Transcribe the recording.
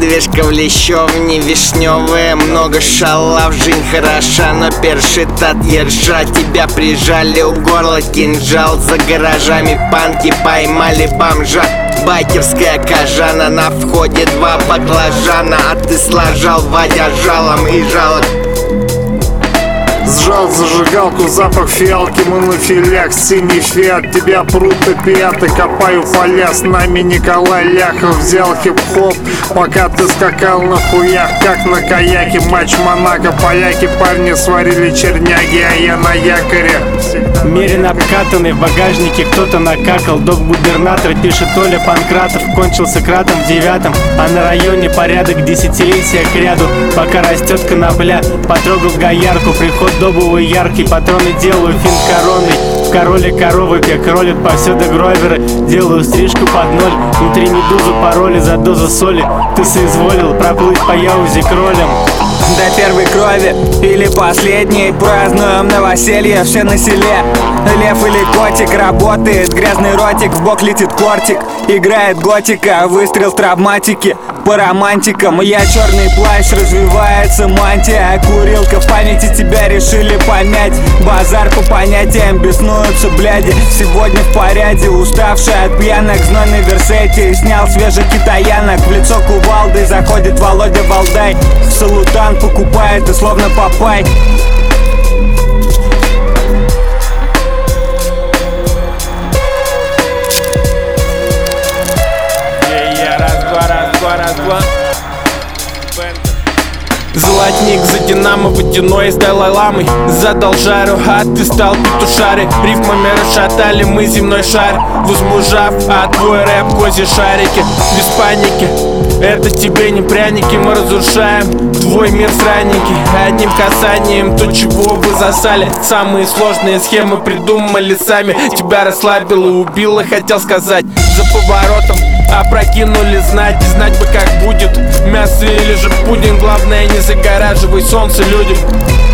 Медвежка в лещовне вишневая, много шалав, жизнь хороша, но першит от ержа. Тебя прижали, у горла кинжал, за гаражами панки поймали бомжа. Байкерская кожана, на входе 2 баклажана, а ты сложал, водя жалом и жалоб. Сжал зажигалку, запах фиалки, мы на филях. Синий фиат, тебя прут и пиаты. Копаю поля, с нами Николай Ляхов. Взял хип-хоп, пока ты скакал на хуях, как на каяке. Матч Монако, поляки, парни сварили черняги, а я на якоре. Мерин обкатанный, в багажнике кто-то накакал. Док-губернатор пишет Оля Панкратов. Кончился кратом в 9-м, а на районе порядок десятилетия к ряду. Пока растет конопля, потрогал гоярку. Приход добовый яркий, патроны делаю финт короной. В короле коровы пек ролят повсюду гроверы. Делаю стрижку под 0, внутри медузу пароли за дозу соли. Ты соизволил проплыть по Яузе кролем. До первой крови или последней празднуем новоселье все на селе. Лев или котик, работает грязный ротик, в бок летит кортик. Играет готика, выстрел травматики по романтикам. Я черный плащ, развивается мантия. Курилка в памяти, тебя решили помять. Базар по понятиям, беснуются бляди. Сегодня в порядке, уставший от пьянок. Знойный версетти, снял свежих китаянок. В лицо кувалдой заходит Володя Валдай. Салутан покупает и словно Папай. Золотник за Динамо, водяной с Далай-ламой. Задал жару, а ты стал петушары. Рифмами расшатали мы земной шар, возмужав, а твой рэп козьи шарики. Без паники, это тебе не пряники. Мы разрушаем твой мир сранники одним касанием то, чего вы засали. Самые сложные схемы придумали сами. Тебя расслабило, убило, хотел сказать. За поворотом опрокинули знать, и знать бы как будет. Мясо или же пудинг, главное не загораживай солнце людям.